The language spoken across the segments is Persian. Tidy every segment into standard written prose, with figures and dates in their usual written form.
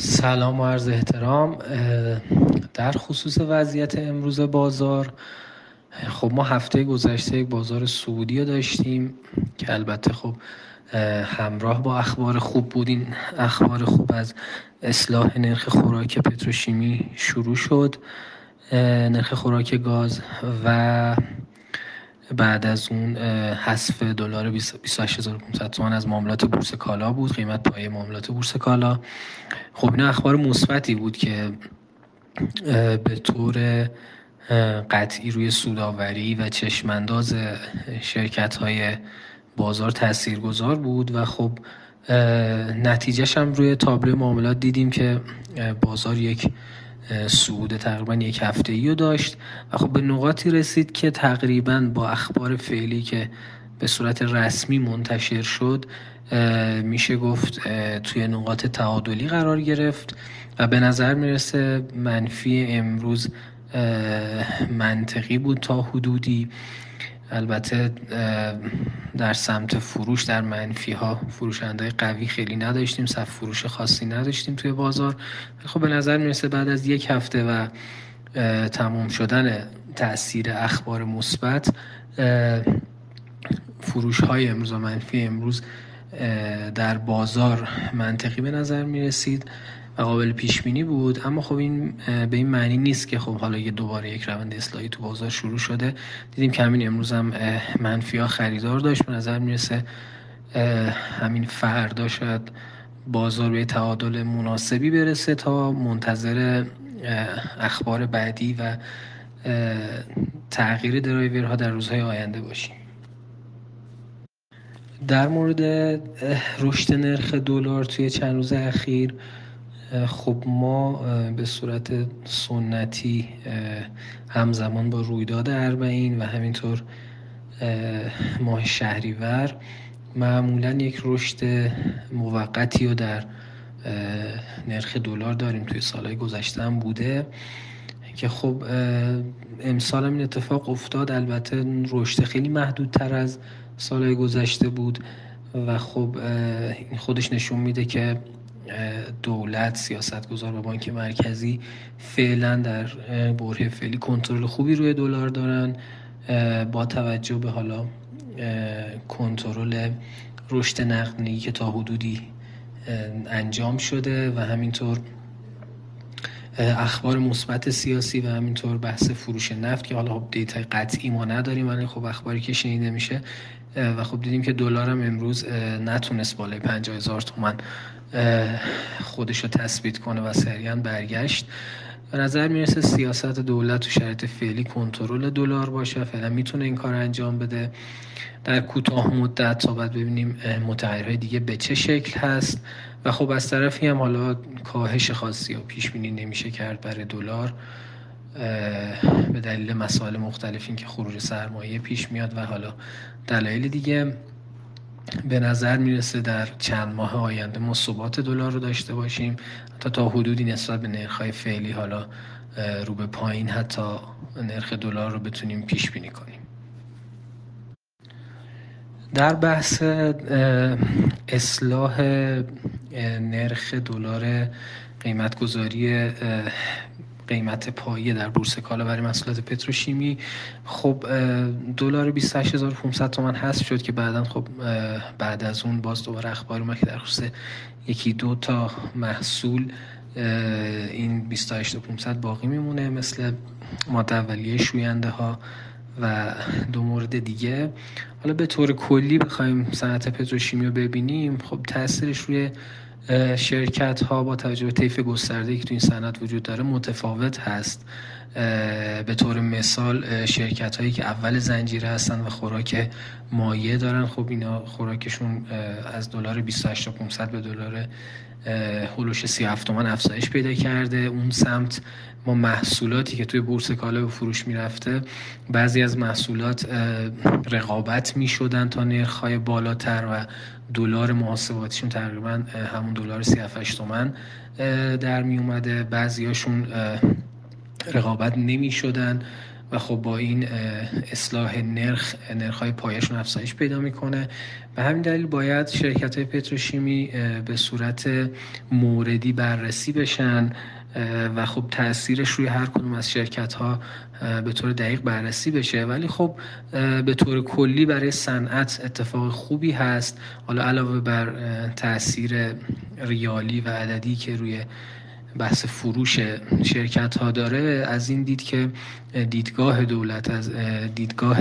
سلام و عرض احترام. در خصوص وضعیت امروز بازار، خب ما هفته گذشته یک بازار صعودی رو داشتیم که البته خب همراه با اخبار خوب بود. این اخبار خوب از اصلاح نرخ خوراک پتروشیمی شروع شد، نرخ خوراک گاز، و بعد از اون حذف دلار 28500 تومان از معاملات بورس کالا بود، قیمت پایه معاملات بورس کالا. خب این اخبار مثبتی بود که به طور قطعی روی سودآوری و چشمانداز شرکت‌های بازار تاثیرگذار بود و خب نتیجهش هم روی تابلو معاملات دیدیم که بازار یک صعود تقریبا یک هفته‌ای رو داشت و خب به نقاطی رسید که تقریبا با اخبار فعلی که به صورت رسمی منتشر شد میشه گفت توی نقاط تعادلی قرار گرفت و به نظر میرسه منفی امروز منطقی بود تا حدودی. البته در سمت فروش در منفی ها فروشنده قوی خیلی نداشتیم، صف فروش خاصی نداشتیم توی بازار. خب به نظر میرسه بعد از یک هفته و تمام شدن تأثیر اخبار مثبت، فروش های امروز و منفی امروز در بازار منطقی به نظر می رسید و قابل پیش بینی بود. اما خب این به این معنی نیست که خب حالا دوباره یک روند اصلاحی تو بازار شروع شده. دیدیم که همین امروز هم منفی ها خریدار داشت. به نظر می رسه همین فردا شاید بازار به تعادل مناسبی برسه تا منتظر اخبار بعدی و تغییر درایورها در روزهای آینده باشیم. در مورد رشد نرخ دلار توی چند روز اخیر، خب ما به صورت سنتی همزمان با رویداد اربعین و همینطور ماه شهریور معمولا یک رشد موقتی رو در نرخ دلار داریم. توی سالهای گذشته هم بوده که خب امسال هم این اتفاق افتاد. البته رشد خیلی محدودتر از سالهای گذشته بود و خب این خودش نشون میده که دولت، سیاستگزار و بانک مرکزی فعلا در بره فعلی کنترل خوبی روی دلار دارن، با توجه به حالا کنترل رشد نقدینگی که تا حدودی انجام شده و همینطور اخبار مثبت سیاسی و همینطور بحث فروش نفت که حالا خب دیتای قطعی ما نداریم، ولی خب اخباری که شنیده میشه و خب دیدیم که دلار هم امروز نتونست بالای 50,000 تومان خودش رو تثبیت کنه و سریعا برگشت. به نظر میرسه سیاست دولت تو شرایط فعلی کنترل دلار باشه، فعلا میتونه این کار انجام بده. در کوتاه مدت تا بعد ببینیم متغیرهای دیگه به چه شکل هست و خب از طرفی هم حالا کاهش خاصی رو پیش بینی نمیشه کرد برای دلار به دلیل مسائل مختلفی که خروج سرمایه پیش میاد و حالا دلایل دیگه. به نظر میرسه در چند ماه آینده ما ثبات دلار رو داشته باشیم، تا حدودی نسبت به نرخ‌های فعلی حالا رو به پایین حتی نرخ دلار رو بتونیم پیش بینی کنیم. در بحث اصلاح نرخ دلار، قیمت‌گذاری قیمت پایه در بورس کالا برای محصولات پتروشیمی، خب دلار 28500 تومان حذف شد که بعداً خب بعد از اون باز دوباره اخبار اومد که در خصوص یکی دو تا محصول این 28500 باقی میمونه، مثل ماده اولیه شوینده ها و دو مورد دیگه. حالا به طور کلی بخوایم صنعت پتروشیمی رو ببینیم، خب تاثیرش روی شرکت ها با توجه به طیف گسترده‌ای که تو این صنعت وجود داره متفاوت هست. به طور مثال شرکت هایی که اول زنجیره هستن و خوراک مایع دارن، خب اینا خوراکشون از دلار 28500 به دلار هولوش 37 تومان افزایش پیدا کرده. اون سمت ما محصولاتی که توی بورس کالا به فروش میرفته، بعضی از محصولات رقابت میشدن تا نرخ‌های بالاتر و دلار محاسباتیشون تقریبا همون دلار 38 تومان در می اومده. بعضیاشون رقابت نمی شدن و خب با این اصلاح نرخ‌های پایه‌شون افزایش پیدا میکنه. به همین دلیل باید شرکت‌های پتروشیمی به صورت موردی بررسی بشن و خب تأثیرش روی هر کدوم از شرکت‌ها به طور دقیق بررسی بشه. ولی خب به طور کلی برای صنعت اتفاق خوبی هست. حالا علاوه بر تأثیر ریالی و عددی که روی بحث فروش شرکت ها داره، از این دید که دیدگاه دولت از دیدگاه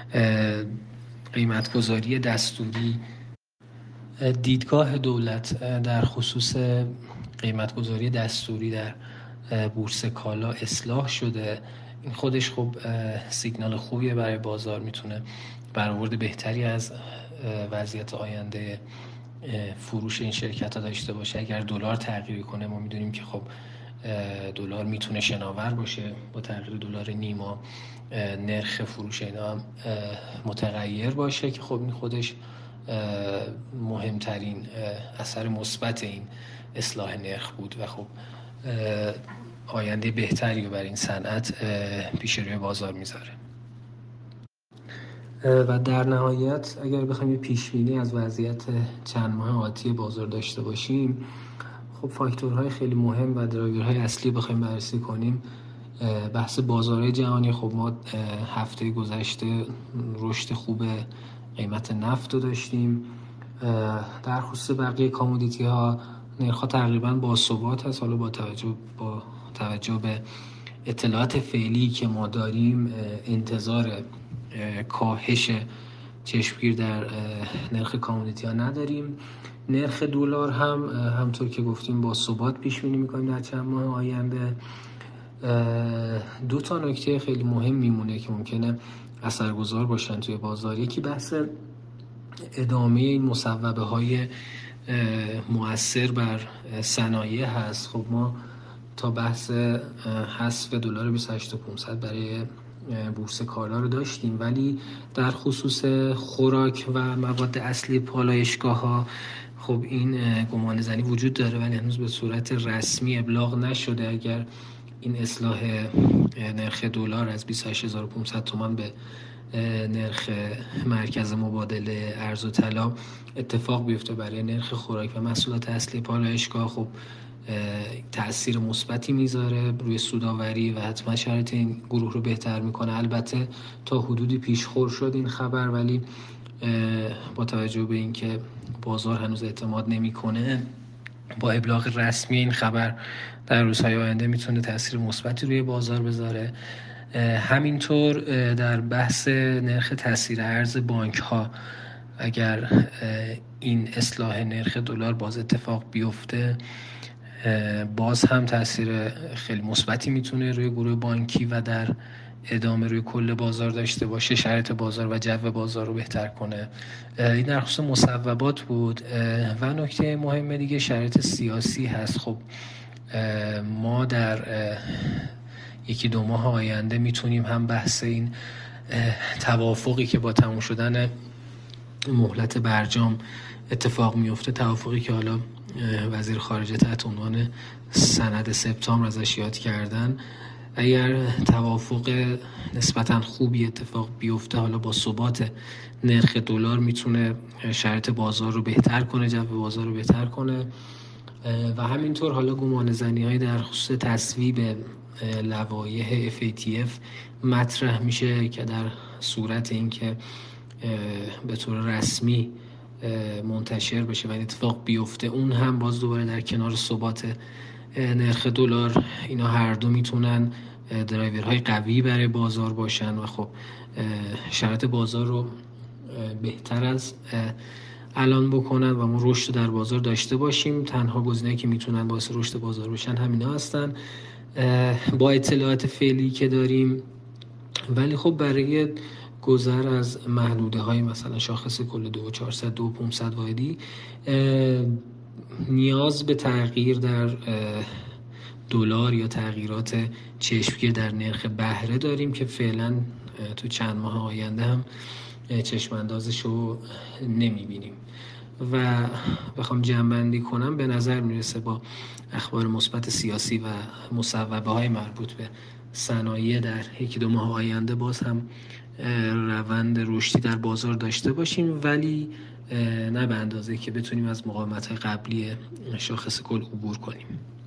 قیمتگذاری دستوری، دیدگاه دولت در خصوص قیمتگذاری دستوری در بورس کالا اصلاح شده. این خودش خب سیگنال خوبیه برای بازار، میتونه برآورد بهتری از وضعیت آینده فروش این شرکت ها داشته باشه. اگر دلار تغییر کنه، ما میدونیم که خب دلار میتونه شناور باشه، با تغییر دلار نیما نرخ فروش اینا هم متغیر باشه که خب این خودش مهمترین اثر مثبت این اصلاح نرخ بود و خب آینده بهتری رو برای این صنعت پیش روی بازار میذاره. و در نهایت اگر بخوایم یه پیشبینی از وضعیت چند ماه آتی بازار داشته باشیم، خب فاکتورهای خیلی مهم و درایورهای اصلی بخوایم بررسی کنیم، بحث بازارهای جهانی. خب ما هفته گذشته رشد خوب قیمت نفت رو داشتیم. در خصوص بقیه کامودیتی ها نرخ‌ها تقریبا باثبات هست. حالا با توجه به اطلاعات فعلی که ما داریم، انتظار کاهش چشمگیر در نرخ کامودیتی ها نداریم. نرخ دلار هم همطور که گفتیم با ثبات پیش بینی می‌کنیم در چند ماه آینده. دو تا نکته خیلی مهم میمونه که ممکنه اثرگذار باشن توی بازار. یکی بحث ادامه این مصوبه های مؤثر بر صنایع هست. خب ما تا بحث حذف دلار 28500 برای بورس کالا رو داشتیم، ولی در خصوص خوراک و مواد اصلی پالایشگاه ها خب این گمان زنی وجود داره، ولی هنوز به صورت رسمی ابلاغ نشده. اگر این اصلاح نرخ دلار از 28500 تومان به نرخ مرکز مبادله ارز و طلا اتفاق بیفته برای نرخ خوراک و محصولات اصلی پالایشگاه، خب تأثیر مثبتی میذاره روی سوداوری و حتما شرایط این گروه رو بهتر میکنه. البته تا حدودی پیشخور شد این خبر، ولی با توجه به اینکه بازار هنوز اعتماد نمیکنه، با ابلاغ رسمی این خبر در روزهای آینده میتونه تأثیر مثبتی روی بازار بذاره. همینطور در بحث نرخ تأثیر ارز بانک ها، اگر این اصلاح نرخ دلار باز اتفاق بیفته، باز هم تأثیر خیلی مثبتی میتونه روی گروه بانکی و در ادامه روی کل بازار داشته باشه، شرایط بازار و جو بازار رو بهتر کنه. این در خصوص مصوبات بود. و نکته مهم دیگه شرایط سیاسی هست. خب ما در یکی دو ماه آینده میتونیم هم بحث این توافقی که با تموم شدن مهلت برجام اتفاق میفته، توافقی که حالا وزیر خارجه تحت عنوان سند سپتامبر ازش یاد کردن، اگر توافق نسبتاً خوبی اتفاق بیفته، حالا با ثبات نرخ دلار میتونه شرایط بازار رو بهتر کنه، جو بازار رو بهتر کنه. و همینطور حالا گمانه‌زنی‌های در خصوص تصویب لوایح FATF مطرح میشه که در صورت اینکه به طور رسمی منتشر بشه و این اتفاق بیفته، اون هم باز دوباره در کنار ثبات نرخ دلار، اینا هر دو میتونن درایورهای قوی برای بازار باشن و خب شرایط بازار رو بهتر از الان بکنن و ما رشد در بازار داشته باشیم. تنها گزینه‌ای که میتونن باعث رشد بازار بشن همینا هستن با اطلاعات فعلی که داریم. ولی خب برای گذر از محدوده های مثلا شاخص کل 2400 2500 واحدی نیاز به تغییر در دلار یا تغییرات چشمگیر در نرخ بهره داریم که فعلا تو چند ماه آینده هم چشم اندازش رو نمیبینیم. و بخوام جمع‌بندی کنم، به نظر میرسه با اخبار مثبت سیاسی و مصوبه های مربوط به صنایع در 1-2 ماه آینده باز هم روند رشدی در بازار داشته باشیم، ولی نه به اندازه که بتونیم از مقاومت‌های قبلی شاخص کل عبور کنیم.